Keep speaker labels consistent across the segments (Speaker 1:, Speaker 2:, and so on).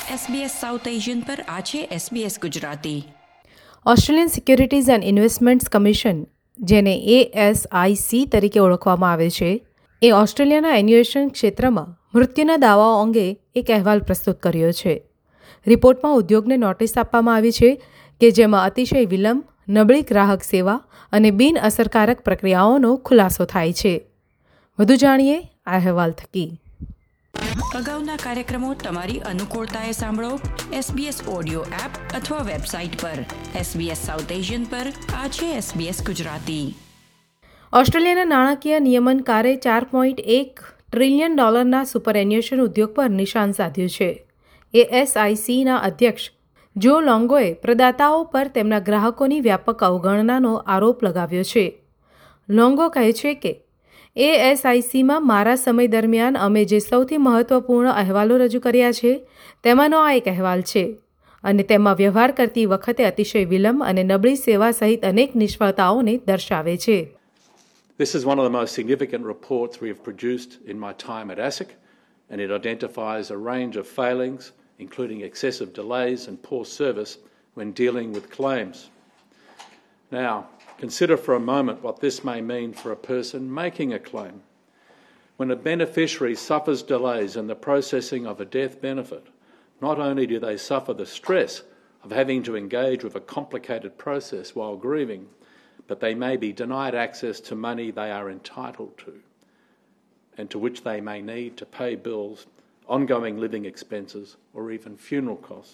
Speaker 1: SBS south Asian પર આ છે SBS Gujarati.
Speaker 2: Australian securities and investments commission, જેને ASIC તરીકે ઓળખવામાં આવે છે, એ ઓસ્ટ્રેલિયાના એન્યુએશન ક્ષેત્રમાં મૃત્યુના દાવાઓ અંગે એક અહેવાલ પ્રસ્તુત કર્યો છે. રિપોર્ટમાં ઉદ્યોગને નોટિસ આપવામાં આવી છે કે જેમાં અતિશય વિલંબ, નબળી ગ્રાહક સેવા અને બિન અસરકારક પ્રક્રિયાઓનો ખુલાસો થાય છે. વધુ જાણીએ આ અહેવાલ થકી.
Speaker 1: અગાઉના કાર્યક્રમો તમારી અનુકૂળતાએ સાંભળો SBS ઓડિયો એપ અથવા વેબસાઇટ પર. SBS સાઉથ એશિયન પર આ છે SBS ગુજરાતી.
Speaker 2: ઓસ્ટ્રેલિયાના નાણાકીય નિયમનકારે $4.1 ટ્રિલિયન સુપર એન્યુએશન ઉદ્યોગ પર નિશાન સાધ્યું છે. ASICના અધ્યક્ષ જો લોંગોએ પ્રદાતાઓ પર તેમના ગ્રાહકોની વ્યાપક અવગણનાનો આરોપ લગાવ્યો છે. લોંગો કહે છે કે ASICમાં મારા સમય દરમિયાન અમે જે સૌથી મહત્વપૂર્ણ અહેવાલો રજૂ કર્યા છે તેમાંનો આ એક અહેવાલ છે અને તેમાં વ્યવહાર કરતી વખતે અતિશય વિલંબ અને નબળી સેવા સહિત અનેક નિષ્ફળતાઓને દર્શાવે છે.
Speaker 3: This is one of the most significant reports we have produced in my time at ASIC, and it identifies a range of failings, including excessive delays and poor service when dealing with claims. Now, consider for a moment what this may mean for a person making a claim. When a beneficiary suffers delays in the processing of a death benefit, not only do they suffer the stress of having to engage with a complicated process while grieving, but they may be denied access to money they are entitled to, and to which they may need to pay bills, ongoing living expenses, or even funeral costs.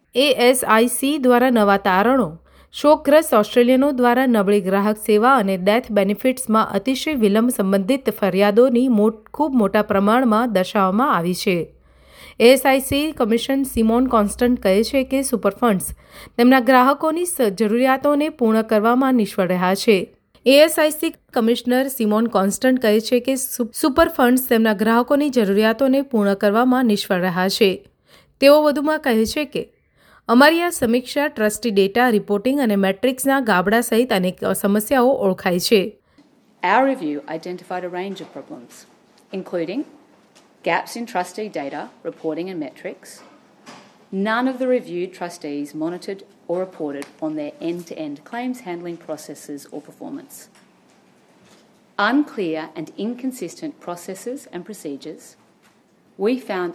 Speaker 2: ASIC દ્વારા નવા તારણો શોકગ્રસ્ત ઓસ્ટ્રેલિયનો દ્વારા નબળી ગ્રાહક સેવા અને death બેનિફિટ્સમાં અતિશય વિલંબ સંબંધિત ફરિયાદોની ખૂબ મોટા પ્રમાણમાં દર્શાવવામાં આવી છે. ASIC કમિશન સિમોન કોન્સ્ટન્ટ કહે છે કે સુપરફંડ્સ તેમના ગ્રાહકોની જરૂરિયાતોને પૂર્ણ કરવામાં નિષ્ફળ રહ્યા છે. ASIC કમિશનર સિમોન કોન્સ્ટન્ટ કહે છે કે સુપરફંડ્સ તેમના ગ્રાહકોની જરૂરિયાતોને પૂર્ણ કરવામાં નિષ્ફળ રહ્યા છે. તેઓ વધુમાં કહે છે કે અમારી આ સમીક્ષા ટ્રસ્ટી ડેટા રિપોર્ટિંગ અને મેટ્રિક્સના ગાબડા સહિત અનેક સમસ્યાઓ ઓળખાય છે.
Speaker 4: Our review identified a range of problems, including gaps in trustee data, reporting and metrics. None of the reviewed trustees monitored or reported on their end-to-end claims handling processes or performance. Unclear and inconsistent processes and procedures. We found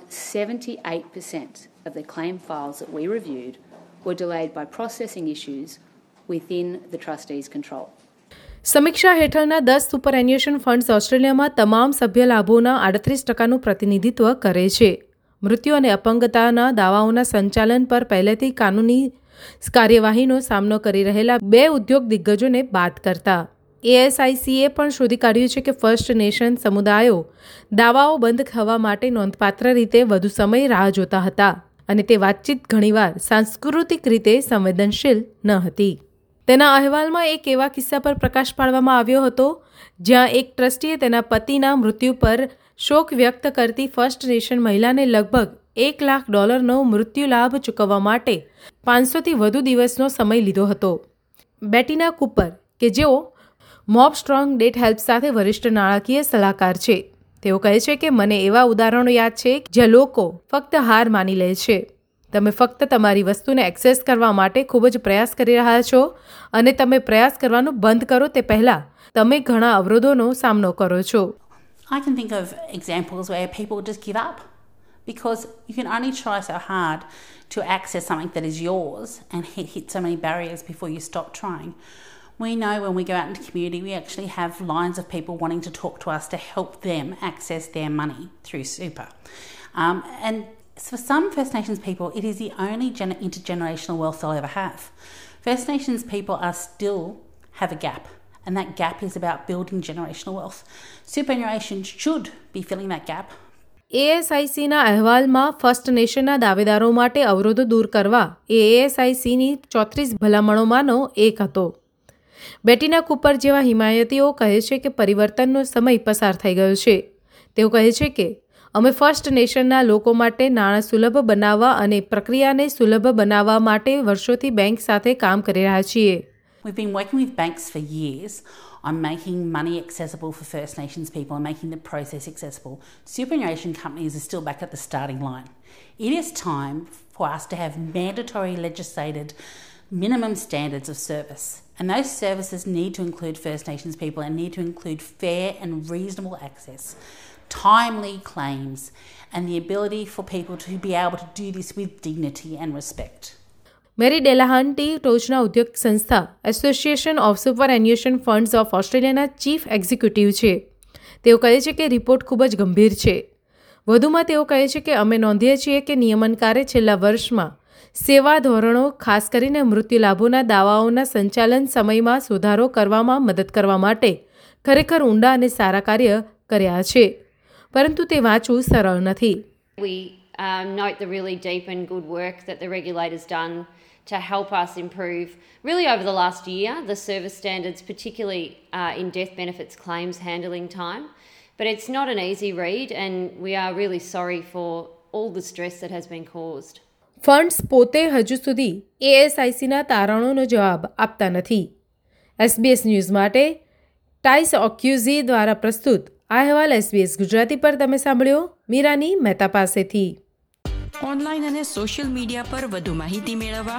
Speaker 4: 78% of the claim files that we reviewed were delayed by processing issues within the trustees' control.
Speaker 2: સમીક્ષા હેઠળના 10 super એન્યુએશન funds ઓસ્ટ્રેલિયામાં તમામ સભ્ય લાભોના 38%નું પ્રતિનિધિત્વ કરે છે. મૃત્યુ અને અપંગતાના દાવાઓના સંચાલન પર પહેલેથી કાનૂની કાર્યવાહીનો સામનો કરી રહેલા 2 ઉદ્યોગ દિગ્ગજોને બાદ કરતા ASICએ પણ શોધી કાઢ્યું છે કે ફર્સ્ટ નેશન સમુદાયો દાવાઓ બંધ થવા માટે નોંધપાત્ર રીતે વધુ સમય રાહ જોતા હતા અને તે વાતચીત ઘણીવાર સાંસ્કૃતિક રીતે સંવેદનશીલ ન હતી. તેના અહેવાલમાં એક એવા કિસ્સા પર પ્રકાશ પાડવામાં આવ્યો હતો જ્યાં એક ટ્રસ્ટીએ તેના પતિના મૃત્યુ પર શોક વ્યક્ત કરતી ફર્સ્ટ નેશન મહિલાને લગભગ $1 લાખ મૃત્યુ લાભ ચૂકવવા માટે 500થી વધુ દિવસનો સમય લીધો હતો. બેટીના કૂપર, કે જેઓ મોબ સ્ટ્રોંગ ડેટ હેલ્પ સાથે વરિષ્ઠ નાણાકીય સલાહકાર છે, તેઓ કહે છે કે મને એવા ઉદાહરણો યાદ છે જ્યાં લોકો ફક્ત હાર માની લે છે. તમે ફક્ત તમારી વસ્તુને એક્સેસ કરવા માટે ખૂબ જ પ્રયાસ કરી રહ્યા છો અને તમે પ્રયાસ કરવાનું બંધ કરો તે પહેલાં તમે ઘણા અવરોધોનો સામનો કરો છો.
Speaker 5: I can think of examples where people just give up because you can only try so hard to access something that is yours and hit so many barriers before you stop trying. We know when we go out into the community, we actually have lines of people wanting to talk to us to help them access their money through super. And for some First Nations people, it is the only intergenerational wealth they'll ever have. First Nations people are still have a gap, and that gap is about building generational wealth. Superannuation should be filling that gap.
Speaker 2: ASICના અહેવાલમાં first નેશનના દાવેદારો માટે અવરોધો દૂર કરવા એ ASICની 34 ભલામણોમાંનો એક હતો. બેટીના Cooper જેવા હિમાયતીઓ કહે છે કે પરિવર્તનનો સમય પસાર થઈ ગયો છે. તેઓ કહે છે કે અમે ફર્સ્ટ નેશનના લોકો માટે નાણાં સુલભ બનાવવા અને પ્રક્રિયાને સુલભ બનાવવા માટે વર્ષોથી બેંક સાથે કામ કરી રહ્યા છીએ.
Speaker 5: We've been working with banks for years on making money accessible for First Nations people and making the process accessible. Superannuation companies are still back at the starting line. It is time for us to have mandatory legislated minimum standards of service. And those services need to include First Nations people and need to include fair and reasonable access, timely claims, and the ability for people to be able to do this with dignity and respect.
Speaker 2: મેરી ડેલાહાન્ટી ટોચના ઉદ્યોગ સંસ્થા association of superannuation funds ઓફ ઓસ્ટ્રેલિયાના chief executive છે. તેઓ કહે છે કે રિપોર્ટ ખૂબ જ ગંભીર છે. વધુમાં તેઓ કહે છે કે અમે નોંધીએ છીએ કે નિયમનકારે છેલ્લા વર્ષમાં સેવા ધોરણો ખાસ કરીને મૃત્યુ લાભોના દાવાઓના સંચાલન સમયમાં સુધારો કરવામાં મદદ કરવા માટે ખરેખર ઊંડા અને સારા કાર્ય કર્યા છે, પરંતુ તે વાંચવું સરળ નથી.
Speaker 6: We note the really deep and good work that the regulator's done to help us improve, really over the last year, the service standards, particularly in death benefits claims handling time. But it's not an easy read, and we are really sorry for all the stress that has been caused.
Speaker 2: Funds પોતે હજુ સુધી ASICના તારણોનો જવાબ આપતા નથી. SBS news માટે ટાઈસ ઓક્યુઝી દ્વારા પ્રસ્તુત આ અહેવાલ SBS ગુજરાતી પર તમે સાંભળ્યો મીરાની મહેતા પાસેથી.
Speaker 1: ઓનલાઈન અને સોશિયલ મીડિયા પર વધુ માહિતી મેળવવા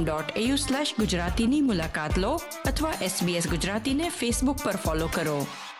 Speaker 1: sbs.com.au/ગુજરાતીની મુલાકાત લો અથવા SBS ગુજરાતીને ફેસબુક પર ફોલો કરો.